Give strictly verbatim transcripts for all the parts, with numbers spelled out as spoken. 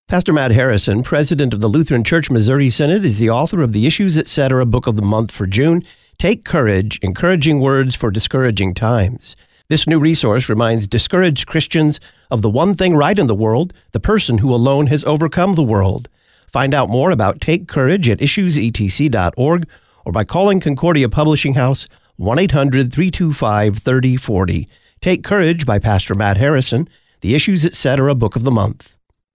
Pastor Matt Harrison, president of the Lutheran Church Missouri Synod, is the author of the Issues Etc. Book of the Month for June, Take Courage, Encouraging Words for Discouraging Times. This new resource reminds discouraged Christians of the one thing right in the world, the person who alone has overcome the world. Find out more about Take Courage at issues e t c dot org or by calling Concordia Publishing House one eight hundred, three two five, three oh four oh. Take Courage by Pastor Matt Harrison, the Issues Etc. Book of the Month.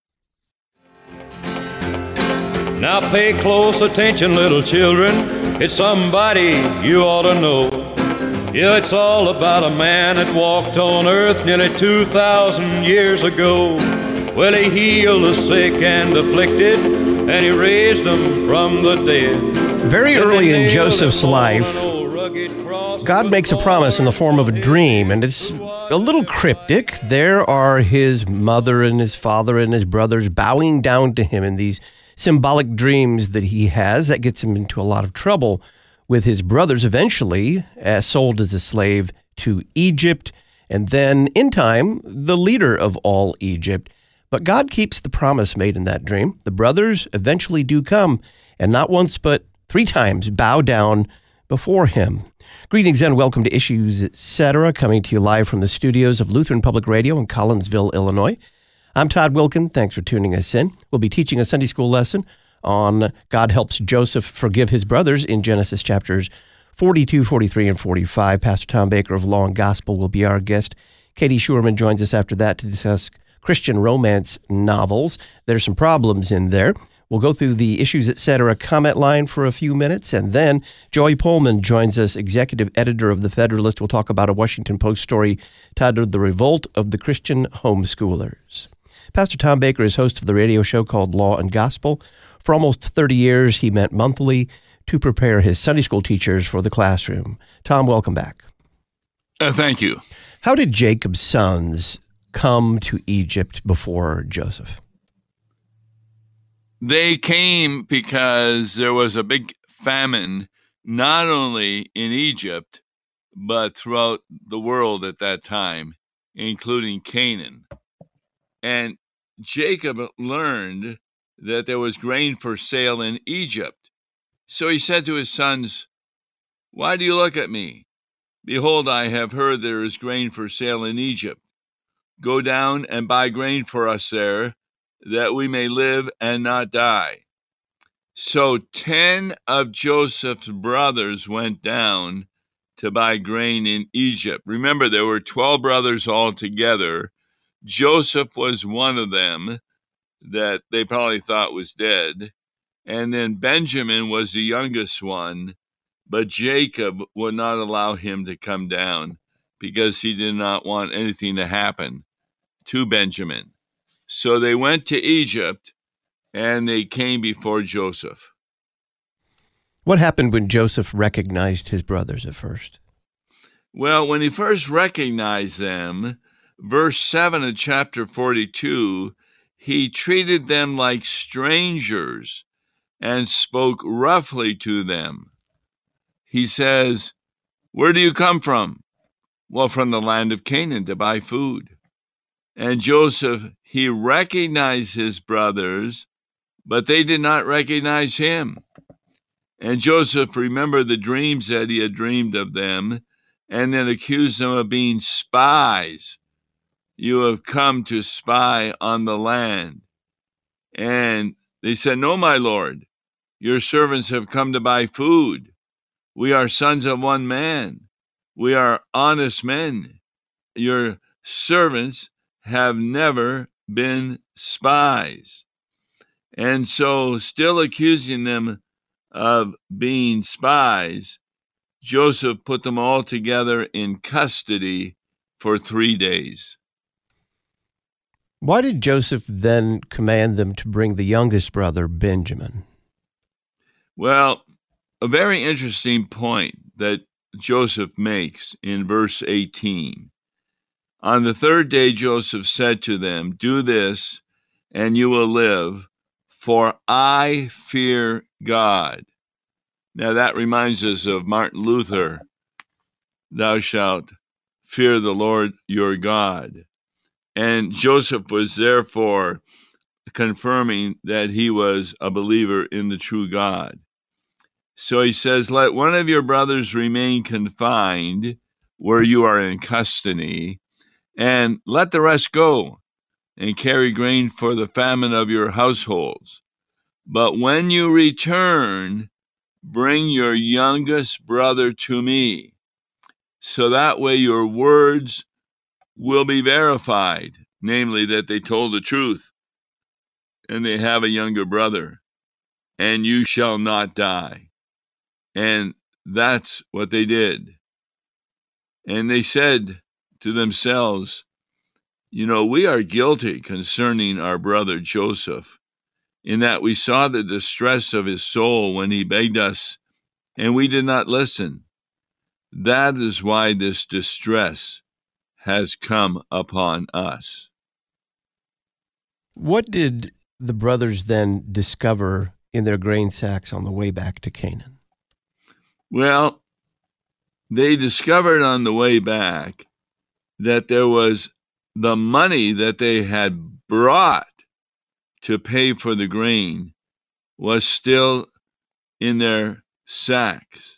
Now pay close attention, little children. It's somebody you ought to know. Yeah, it's all about a man that walked on earth nearly two thousand years ago. Well, he healed the sick and afflicted, and he raised them from the dead. Very early in Joseph's life, God makes a promise in the form of a dream, and it's a little cryptic. There are his mother and his father and his brothers bowing down to him in these symbolic dreams that he has. That gets him into a lot of trouble with his brothers, eventually uh, sold as a slave to Egypt, and then, in time, the leader of all Egypt. But God keeps the promise made in that dream. The brothers eventually do come, and not once but three times bow down before him. Greetings and welcome to Issues Etc., coming to you live from the studios of Lutheran Public Radio in Collinsville, Illinois. I'm Todd Wilkin. Thanks for tuning us in. We'll be teaching a Sunday school lesson on God helps Joseph forgive his brothers in Genesis chapters forty-two, forty-three, and forty-five. Pastor Tom Baker of Law and Gospel will be our guest. Katie Schuerman joins us after that to discuss Christian romance novels. There's some problems in there. We'll go through the Issues Etc. comment line for a few minutes, and then Joey Pullman joins us, executive editor of The Federalist. We'll talk about a Washington Post story titled The Revolt of the Christian Homeschoolers. Pastor Tom Baker is host of the radio show called Law and Gospel. For almost thirty years, he met monthly to prepare his Sunday school teachers for the classroom. Tom, welcome back. Uh, thank you. How did Jacob's sons come to Egypt before Joseph? They came because there was a big famine, not only in Egypt, but throughout the world at that time, including Canaan. And Jacob learned that there was grain for sale in Egypt. So he said to his sons, "Why do you look at me? Behold, I have heard there is grain for sale in Egypt. Go down and buy grain for us there, that we may live and not die." So ten of Joseph's brothers went down to buy grain in Egypt. Remember, there were twelve brothers altogether. Joseph was one of them that they probably thought was dead. And then Benjamin was the youngest one, but Jacob would not allow him to come down because he did not want anything to happen to Benjamin. So they went to Egypt, and they came before Joseph. What happened when Joseph recognized his brothers at first? Well, when he first recognized them, verse seven of chapter forty-two, he treated them like strangers and spoke roughly to them. He says, "Where do you come from?" "Well, from the land of Canaan to buy food." And Joseph, he recognized his brothers, but they did not recognize him. And Joseph remembered the dreams that he had dreamed of them, and then accused them of being spies. "You have come to spy on the land." And they said, "No, my lord, your servants have come to buy food. We are sons of one man. We are honest men. Your servants have never been spies." And so, still accusing them of being spies, Joseph put them all together in custody for three days. Why did Joseph then command them to bring the youngest brother, Benjamin? Well, a very interesting point that Joseph makes in verse eighteen. On the third day, Joseph said to them, "Do this, and you will live, for I fear God." Now that reminds us of Martin Luther, "Thou shalt fear the Lord your God." And Joseph was therefore confirming that he was a believer in the true God. So he says, let one of your brothers remain confined where you are in custody, and let the rest go and carry grain for the famine of your households. But when you return, bring your youngest brother to me, so that way your words will be verified, namely that they told the truth and they have a younger brother, and you shall not die. And that's what they did. And they said to themselves, you know, we are guilty concerning our brother Joseph, in that we saw the distress of his soul when he begged us, and we did not listen. That is why this distress has come upon us. What did the brothers then discover in their grain sacks on the way back to Canaan? Well, they discovered on the way back that there was the money that they had brought to pay for the grain was still in their sacks.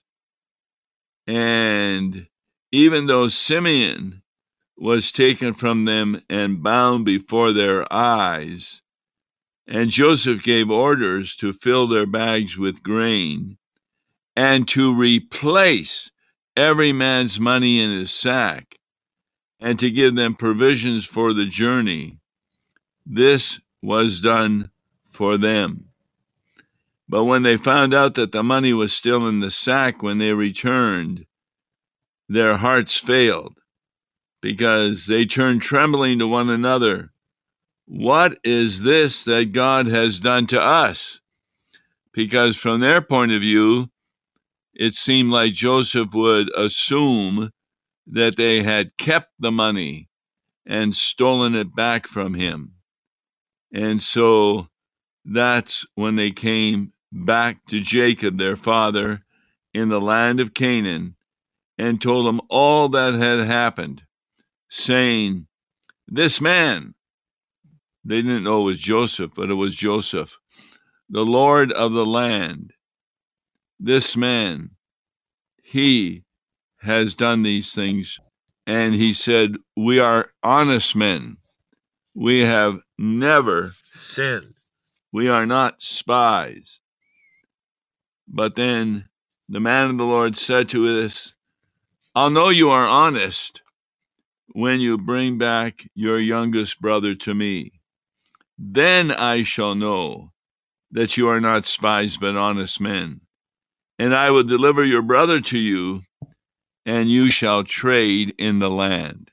And even though Simeon was taken from them and bound before their eyes, and Joseph gave orders to fill their bags with grain and to replace every man's money in his sack and to give them provisions for the journey, this was done for them. But when they found out that the money was still in the sack when they returned, their hearts failed, because they turned trembling to one another. What is this that God has done to us? Because from their point of view, it seemed like Joseph would assume that they had kept the money and stolen it back from him. And so that's when they came back to Jacob, their father, in the land of Canaan, and told him all that had happened, saying, this man, they didn't know it was Joseph, but it was Joseph, the Lord of the land, this man, he has done these things. And he said, we are honest men. We have never sinned. We are not spies. But then the man of the Lord said to us, I'll know you are honest when you bring back your youngest brother to me. Then I shall know that you are not spies, but honest men. And I will deliver your brother to you, and you shall trade in the land.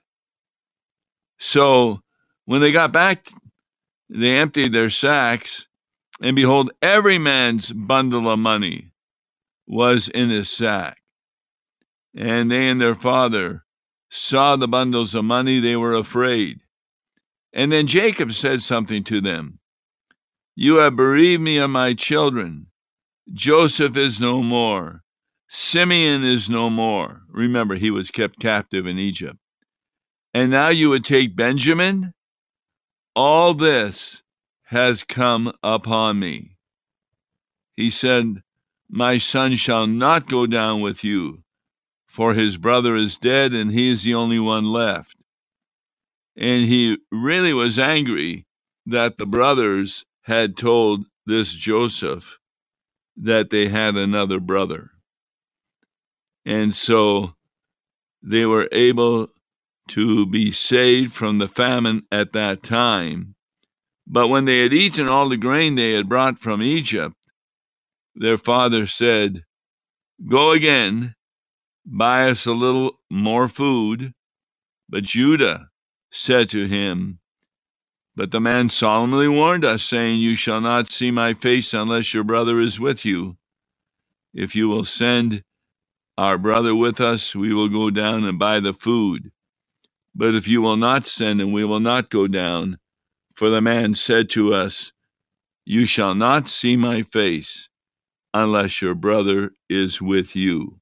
So when they got back, they emptied their sacks, and behold, every man's bundle of money was in his sack. And they and their father saw the bundles of money, they were afraid. And then Jacob said something to them. You have bereaved me of my children. Joseph is no more. Simeon is no more. Remember, he was kept captive in Egypt. And now you would take Benjamin? All this has come upon me. He said, my son shall not go down with you, for his brother is dead and he is the only one left. And he really was angry that the brothers had told this Joseph that they had another brother. And so they were able to be saved from the famine at that time. But when they had eaten all the grain they had brought from Egypt, their father said, go again, buy us a little more food. But Judah said to him, but the man solemnly warned us, saying, you shall not see my face unless your brother is with you. If you will send our brother with us, we will go down and buy the food. But if you will not send him, we will not go down. For the man said to us, you shall not see my face unless your brother is with you.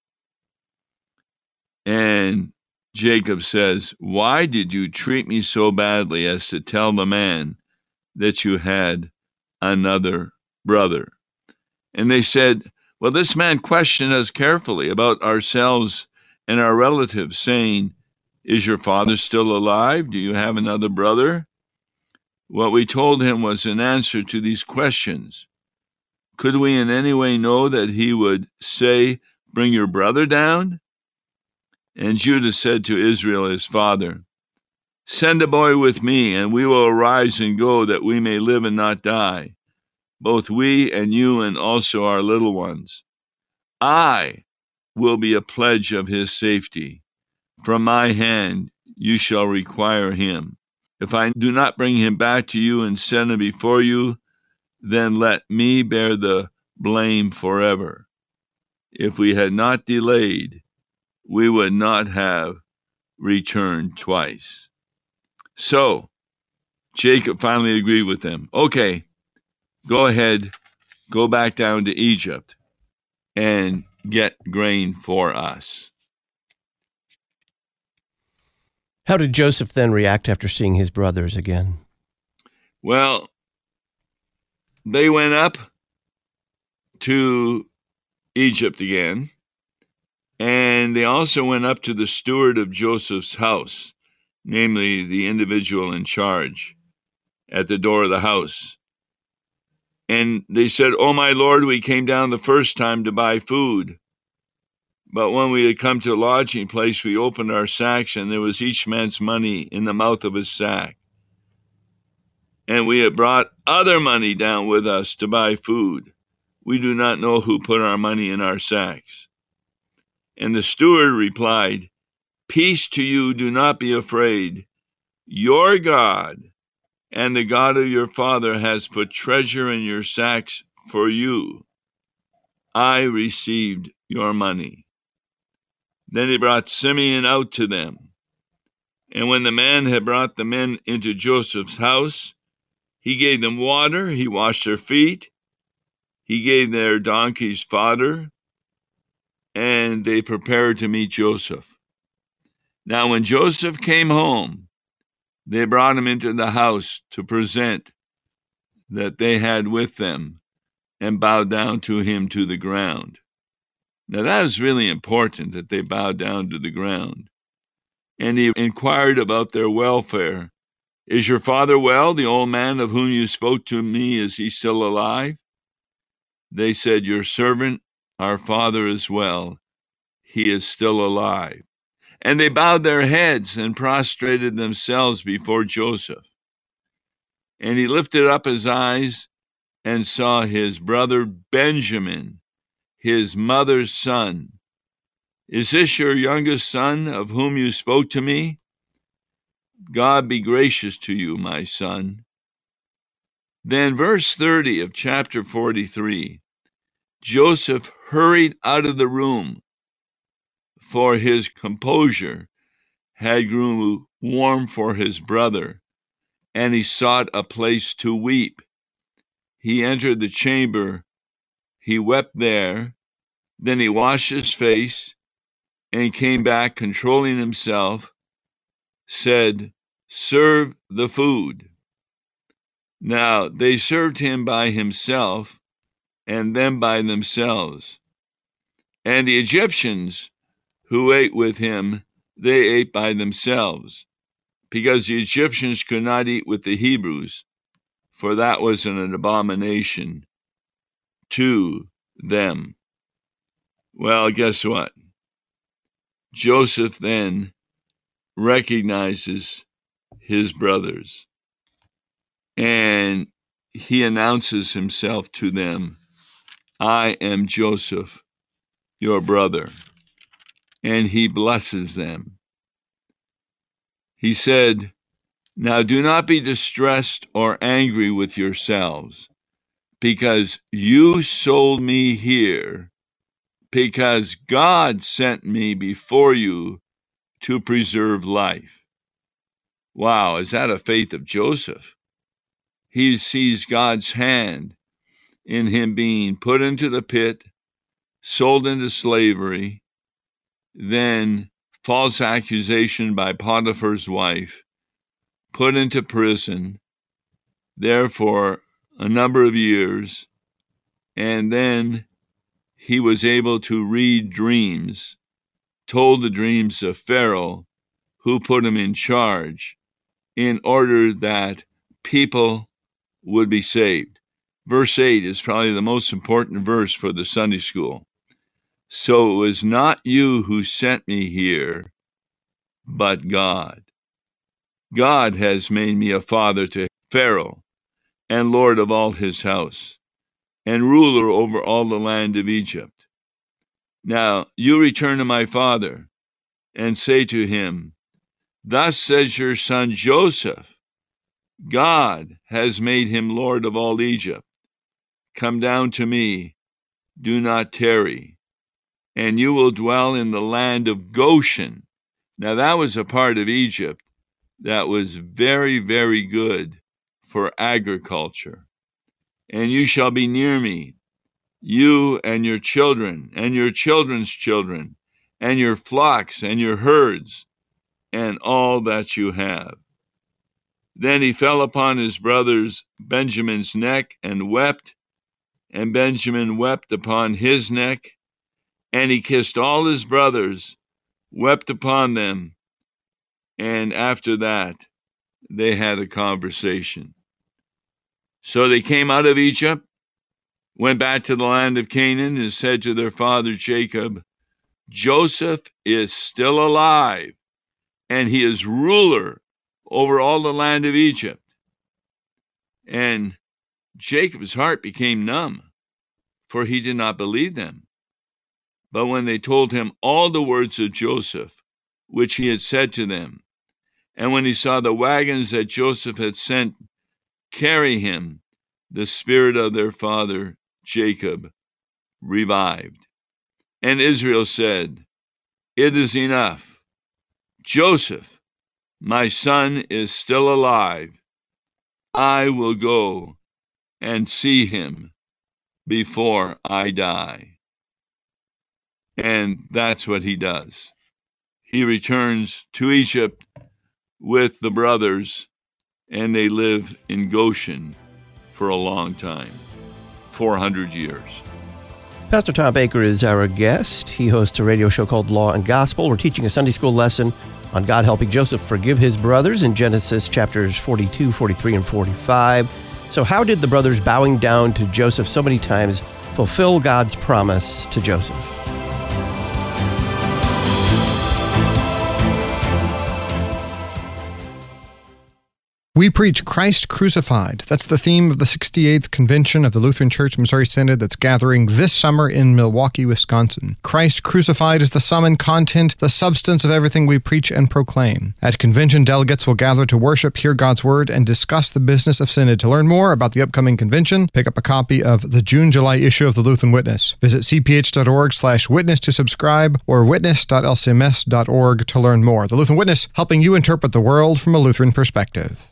And Jacob says, why did you treat me so badly as to tell the man that you had another brother. And they said, well, this man questioned us carefully about ourselves and our relatives, saying, is your father still alive? Do you have another brother? What we told him was an answer to these questions. Could we in any way know that he would say, bring your brother down? And Judah said to Israel, his father, send a boy with me, and we will arise and go, that we may live and not die, both we and you and also our little ones. I will be a pledge of his safety. From my hand you shall require him. If I do not bring him back to you and send him before you, then let me bear the blame forever. If we had not delayed, we would not have returned twice. So Jacob finally agreed with them. Okay, go ahead, go back down to Egypt and get grain for us. How did Joseph then react after seeing his brothers again? Well, they went up to Egypt again, and they also went up to the steward of Joseph's house, namely the individual in charge at the door of the house. And they said, oh, my Lord, we came down the first time to buy food. But when we had come to a lodging place, we opened our sacks, and there was each man's money in the mouth of his sack. And we had brought other money down with us to buy food. We do not know who put our money in our sacks. And the steward replied, peace to you, do not be afraid. Your God and the God of your father has put treasure in your sacks for you. I received your money. Then he brought Simeon out to them. And when the man had brought the men into Joseph's house, he gave them water, he washed their feet, he gave their donkeys fodder, and they prepared to meet Joseph. Now when Joseph came home, they brought him into the house to present that they had with them, and bowed down to him to the ground. Now that was really important, that they bowed down to the ground. And he inquired about their welfare. Is your father well? The old man of whom you spoke to me, is he still alive? They said, your servant, our father, is well. He is still alive. And they bowed their heads and prostrated themselves before Joseph. And he lifted up his eyes and saw his brother Benjamin, his mother's son. Is this your youngest son of whom you spoke to me? God be gracious to you, my son. Then verse thirty of chapter forty-three, Joseph hurried out of the room, for his composure had grown warm for his brother, and he sought a place to weep. He entered the chamber, he wept there, then he washed his face, and came back, controlling himself, said, serve the food. Now they served him by himself, and them by themselves. And the Egyptians who ate with him, they ate by themselves, because the Egyptians could not eat with the Hebrews, for that was an abomination to them. Well, guess what? Joseph then recognizes his brothers, and he announces himself to them, I am Joseph, your brother. And he blesses them. He said, now do not be distressed or angry with yourselves, because you sold me here, because God sent me before you to preserve life. Wow, is that a faith of Joseph? He sees God's hand in him being put into the pit, sold into slavery, then false accusation by Potiphar's wife, put into prison, there for a number of years, and then he was able to read dreams, told the dreams of Pharaoh, who put him in charge, in order that people would be saved. Verse eight is probably the most important verse for the Sunday school. So it was not you who sent me here, but God. God has made me a father to Pharaoh, and Lord of all his house, and ruler over all the land of Egypt. Now you return to my father, and say to him, Thus says your son Joseph, God has made him Lord of all Egypt. Come down to me, do not tarry, and you will dwell in the land of Goshen. Now that was a part of Egypt that was very, very good for agriculture. And you shall be near me, you and your children, and your children's children, and your flocks and your herds, and all that you have. Then he fell upon his brothers Benjamin's neck and wept, and Benjamin wept upon his neck, and he kissed all his brothers, wept upon them, and after that they had a conversation. So they came out of Egypt, went back to the land of Canaan, and said to their father Jacob, Joseph is still alive, and he is ruler over all the land of Egypt. And Jacob's heart became numb, for he did not believe them. But when they told him all the words of Joseph, which he had said to them, and when he saw the wagons that Joseph had sent carry him, the spirit of their father Jacob revived. And Israel said, It is enough. Joseph, my son, is still alive. I will go and see him before I die. And that's what he does. He returns to Egypt with the brothers, and they live in Goshen for a long time, four hundred years. Pastor Tom Baker is our guest. He hosts a radio show called Law and Gospel. We're teaching a Sunday school lesson on God helping Joseph forgive his brothers in Genesis chapters forty-two, forty-three, and forty-five. So how did the brothers bowing down to Joseph so many times fulfill God's promise to Joseph? We preach Christ crucified. That's the theme of the sixty-eighth Convention of the Lutheran Church Missouri Synod that's gathering this summer in Milwaukee, Wisconsin. Christ crucified is the sum and content, the substance of everything we preach and proclaim. At convention, delegates will gather to worship, hear God's Word, and discuss the business of Synod. To learn more about the upcoming convention, pick up a copy of the June-July issue of the Lutheran Witness. Visit cph.org slash witness to subscribe or witness dot l c m s dot org to learn more. The Lutheran Witness, helping you interpret the world from a Lutheran perspective.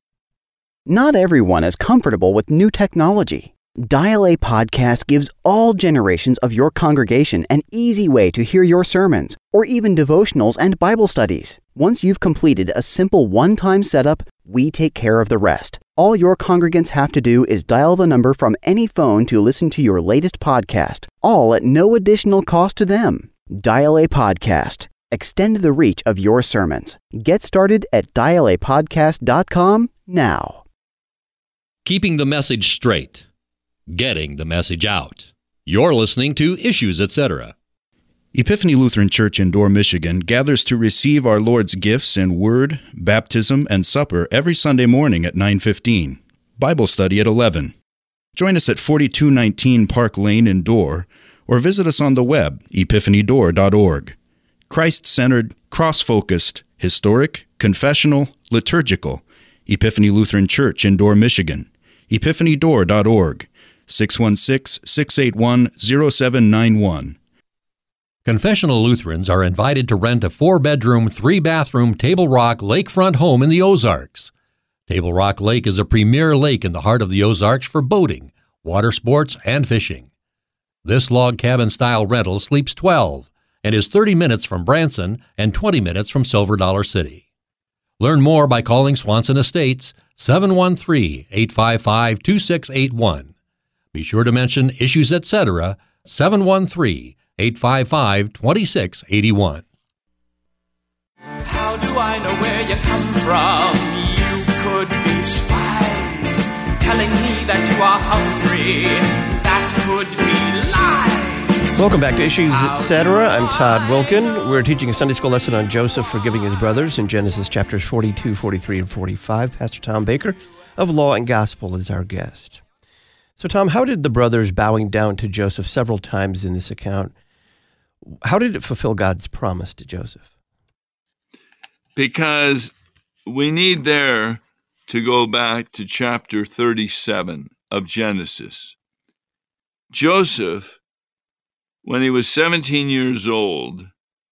Not everyone is comfortable with new technology. Dial A Podcast gives all generations of your congregation an easy way to hear your sermons, or even devotionals and Bible studies. Once you've completed a simple one-time setup, we take care of the rest. All your congregants have to do is dial the number from any phone to listen to your latest podcast, all at no additional cost to them. Dial A Podcast. Extend the reach of your sermons. Get started at dial a podcast dot com now. Keeping the message straight. Getting the message out. You're listening to Issues, et cetera. Epiphany Lutheran Church in Dorr, Michigan gathers to receive our Lord's gifts in Word, Baptism, and Supper every Sunday morning at nine fifteen. Bible study at eleven. Join us at forty-two nineteen Park Lane in Dorr, or visit us on the web, epiphany door dot org. Christ-centered, cross-focused, historic, confessional, liturgical. Epiphany Lutheran Church in Dorr, Michigan. epiphany door dot org. six one six, six eight one, zero seven nine one. Confessional Lutherans are invited to rent a four-bedroom, three-bathroom Table Rock lakefront home in the Ozarks. Table Rock Lake is a premier lake in the heart of the Ozarks for boating, water sports, and fishing. This log cabin-style rental sleeps twelve and is thirty minutes from Branson and twenty minutes from Silver Dollar City. Learn more by calling Swanson Estates seven one three, eight five five, two six eight one. Be sure to mention Issues Etc. seven one three, eight five five, two six eight one. How do I know where you come from? You could be spies telling me that you are hungry. That could be lies. Welcome back to Issues Etc. I'm Todd Wilkin. We're teaching a Sunday school lesson on Joseph forgiving his brothers in Genesis chapters forty-two, forty-three, and forty-five. Pastor Tom Baker of Law and Gospel is our guest. So, Tom, how did the brothers bowing down to Joseph several times in this account, how did it fulfill God's promise to Joseph? Because we need there to go back to chapter thirty-seven of Genesis. Joseph, when he was seventeen years old,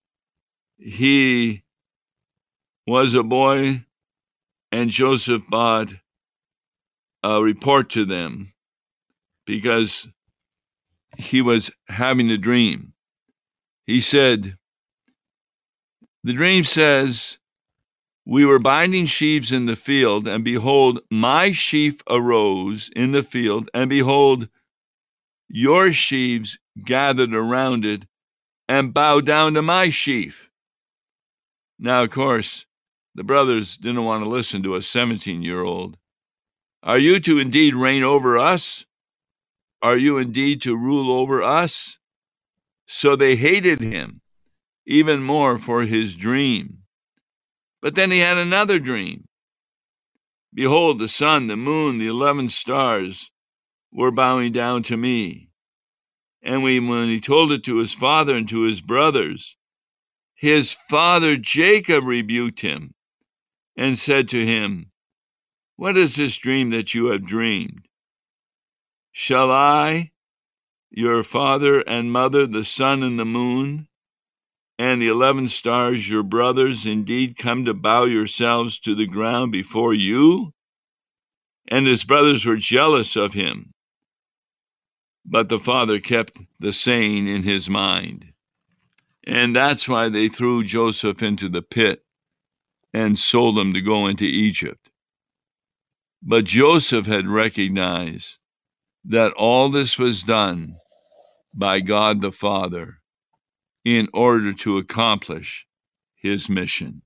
he was a boy, and Joseph brought a report to them because he was having a dream. He said, the dream says, we were binding sheaves in the field, and behold, my sheaf arose in the field, and behold, your sheaves gathered around it and bowed down to my sheaf. Now, of course, the brothers didn't want to listen to a seventeen-year-old. Are you to indeed reign over us? Are you indeed to rule over us? So they hated him even more for his dream. But then he had another dream. Behold, the sun, the moon, the eleven stars were bowing down to me. And we, when he told it to his father and to his brothers, his father Jacob rebuked him and said to him, what is this dream that you have dreamed? Shall I, your father and mother, the sun and the moon, and the eleven stars, your brothers, indeed come to bow yourselves to the ground before you? And his brothers were jealous of him. But the father kept the saying in his mind. And that's why they threw Joseph into the pit and sold him to go into Egypt. But Joseph had recognized that all this was done by God the Father in order to accomplish his mission.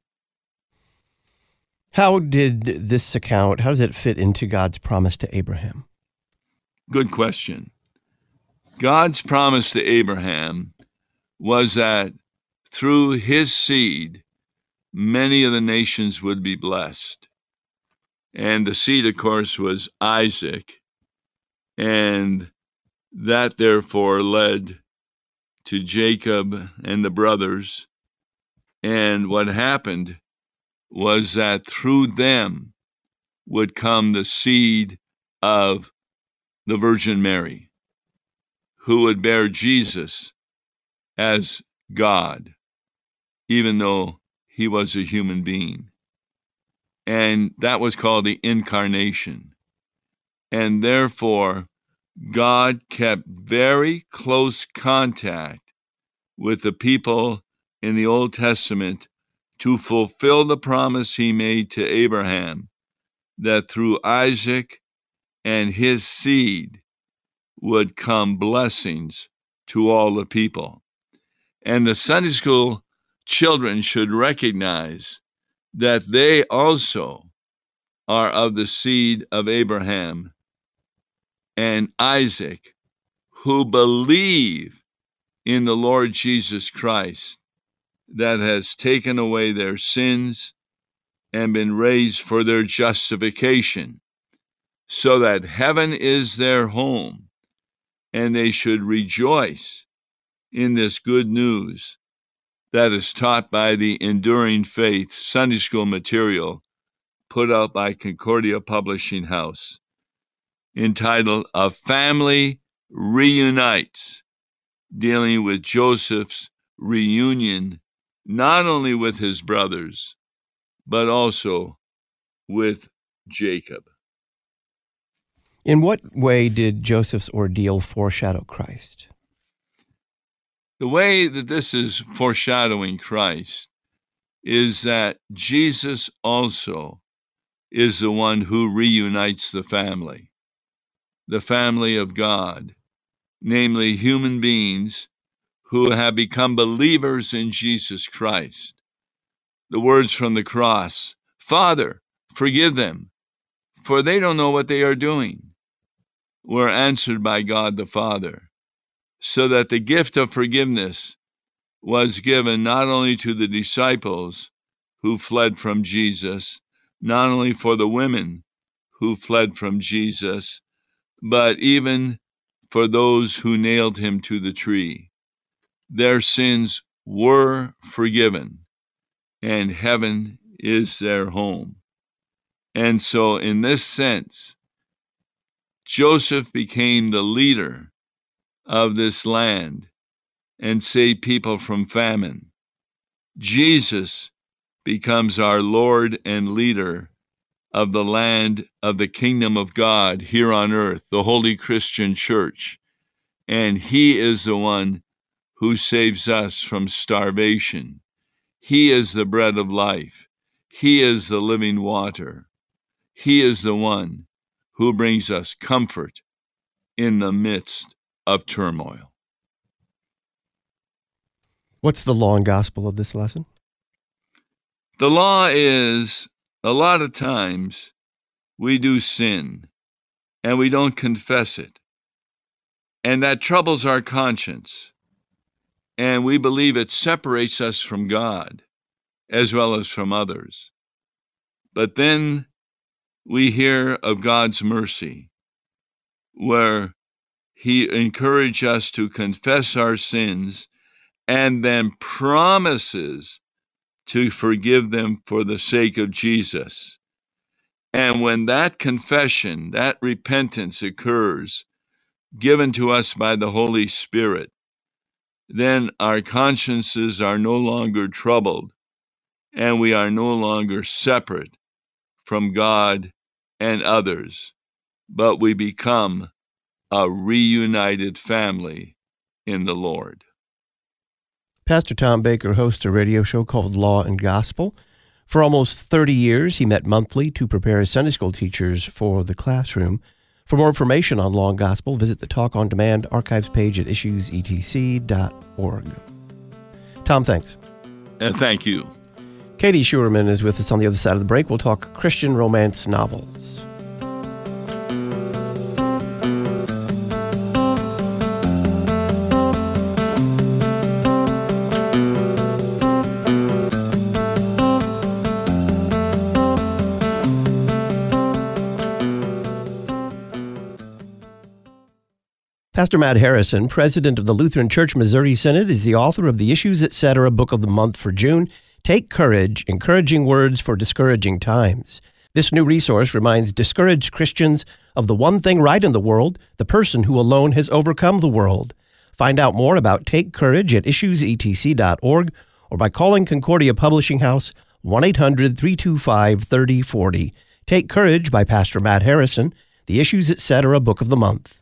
How did this account, how does it fit into God's promise to Abraham? Good question. God's promise to Abraham was that through his seed, many of the nations would be blessed. And the seed, of course, was Isaac. And that therefore led to Jacob and the brothers. And what happened was that through them would come the seed of the Virgin Mary, who would bear Jesus as God, even though he was a human being. And that was called the incarnation. And therefore, God kept very close contact with the people in the Old Testament to fulfill the promise he made to Abraham, that through Isaac and his seed would come blessings to all the people. And the Sunday school children should recognize that they also are of the seed of Abraham and Isaac, who believe in the Lord Jesus Christ, that has taken away their sins and been raised for their justification, so that heaven is their home, and they should rejoice in this good news that is taught by the Enduring Faith Sunday school material put out by Concordia Publishing House, entitled A Family Reunites, dealing with Joseph's reunion not only with his brothers, but also with Jacob. In what way did Joseph's ordeal foreshadow Christ? The way that this is foreshadowing Christ is that Jesus also is the one who reunites the family, the family of God, namely human beings who have become believers in Jesus Christ. The words from the cross, "Father, forgive them, for they don't know what they are doing," were answered by God the Father, so that the gift of forgiveness was given not only to the disciples who fled from Jesus, not only for the women who fled from Jesus, but even for those who nailed him to the tree. Their sins were forgiven, and heaven is their home. And so in this sense, Joseph became the leader of this land and saved people from famine. Jesus becomes our Lord and leader of the land of the kingdom of God here on earth, the Holy Christian Church. And he is the one who saves us from starvation. He is the bread of life. He is the living water. He is the one who brings us comfort in the midst of turmoil. What's the law and gospel of this lesson? The law is, a lot of times, we do sin, and we don't confess it. And that troubles our conscience. And we believe it separates us from God, as well as from others. But then we hear of God's mercy, where he encourages us to confess our sins and then promises to forgive them for the sake of Jesus. And when that confession, that repentance occurs, given to us by the Holy Spirit, then our consciences are no longer troubled, and we are no longer separate from God and others, but we become a reunited family in the Lord. Pastor Tom Baker hosts a radio show called Law and Gospel. For almost thirty years, he met monthly to prepare Sunday school teachers for the classroom. For more information on Law and Gospel, visit the Talk on Demand archives page at issues e t c dot org. Tom, thanks. And thank you. Katie Schuerman is with us on the other side of the break. We'll talk Christian romance novels. Pastor Matt Harrison, president of the Lutheran Church Missouri Synod, is the author of the Issues Etc. Book of the Month for June, Take Courage, Encouraging Words for Discouraging Times. This new resource reminds discouraged Christians of the one thing right in the world, the person who alone has overcome the world. Find out more about Take Courage at issues e t c dot org or by calling Concordia Publishing House one eight hundred, three two five, three oh four oh. Take Courage by Pastor Matt Harrison, the Issues Etc. Book of the Month.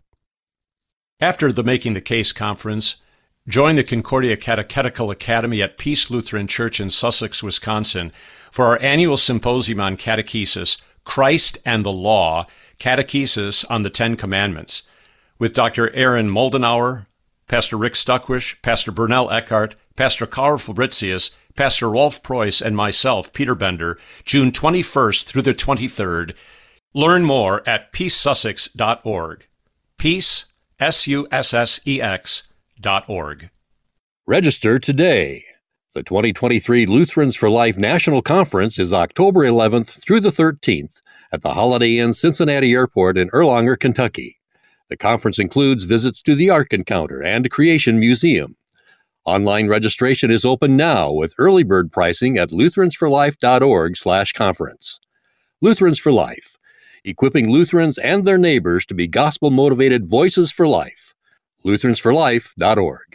After the Making the Case conference, join the Concordia Catechetical Academy at Peace Lutheran Church in Sussex, Wisconsin, for our annual symposium on catechesis, Christ and the Law, Catechesis on the Ten Commandments, with Doctor Aaron Moldenauer, Pastor Rick Stuckwish, Pastor Bernell Eckhart, Pastor Karl Fabricius, Pastor Rolf Preuss, and myself, Peter Bender, June twenty-first through the twenty-third. Learn more at peace sussex dot org. Peace, S U S S E X dot org. Register today. The twenty twenty-three Lutherans for Life National Conference is October eleventh through the thirteenth at the Holiday Inn Cincinnati Airport in Erlanger, Kentucky. The conference includes visits to the Ark Encounter and Creation Museum. Online registration is open now with early bird pricing at lutherans for life dot org slash conference. Lutherans for Life, equipping Lutherans and their neighbors to be gospel-motivated voices for life. lutherans for life dot org.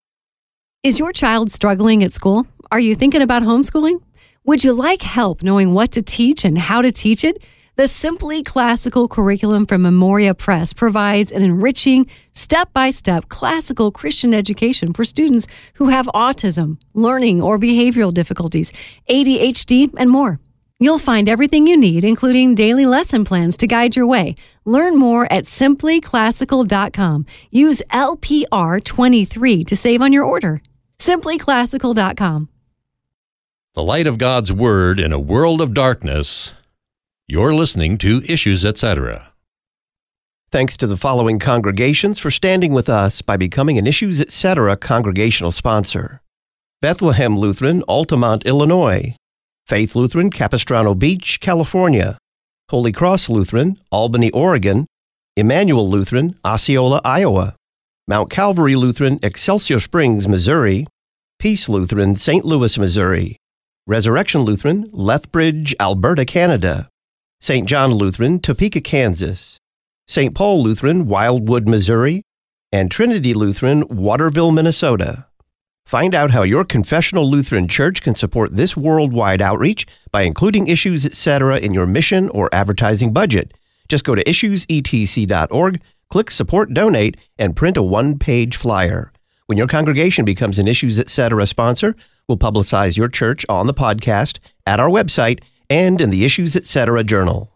Is your child struggling at school? Are you thinking about homeschooling? Would you like help knowing what to teach and how to teach it? The Simply Classical curriculum from Memoria Press provides an enriching, step-by-step classical Christian education for students who have autism, learning or behavioral difficulties, A D H D, and more. You'll find everything you need, including daily lesson plans to guide your way. Learn more at simply classical dot com. Use L P R twenty-three to save on your order. simply classical dot com. The light of God's Word in a world of darkness. You're listening to Issues, et cetera. Thanks to the following congregations for standing with us by becoming an Issues, et cetera congregational sponsor. Bethlehem Lutheran, Altamont, Illinois. Faith Lutheran, Capistrano Beach, California. Holy Cross Lutheran, Albany, Oregon. Emmanuel Lutheran, Osceola, Iowa. Mount Calvary Lutheran, Excelsior Springs, Missouri. Peace Lutheran, Saint Louis, Missouri. Resurrection Lutheran, Lethbridge, Alberta, Canada. Saint John Lutheran, Topeka, Kansas. Saint Paul Lutheran, Wildwood, Missouri. And Trinity Lutheran, Waterville, Minnesota. Find out how your confessional Lutheran church can support this worldwide outreach by including Issues, et cetera in your mission or advertising budget. Just go to issues e t c dot org, click Support Donate, and print a one-page flyer. When your congregation becomes an Issues, et cetera sponsor, we'll publicize your church on the podcast, at our website, and in the Issues, et cetera journal.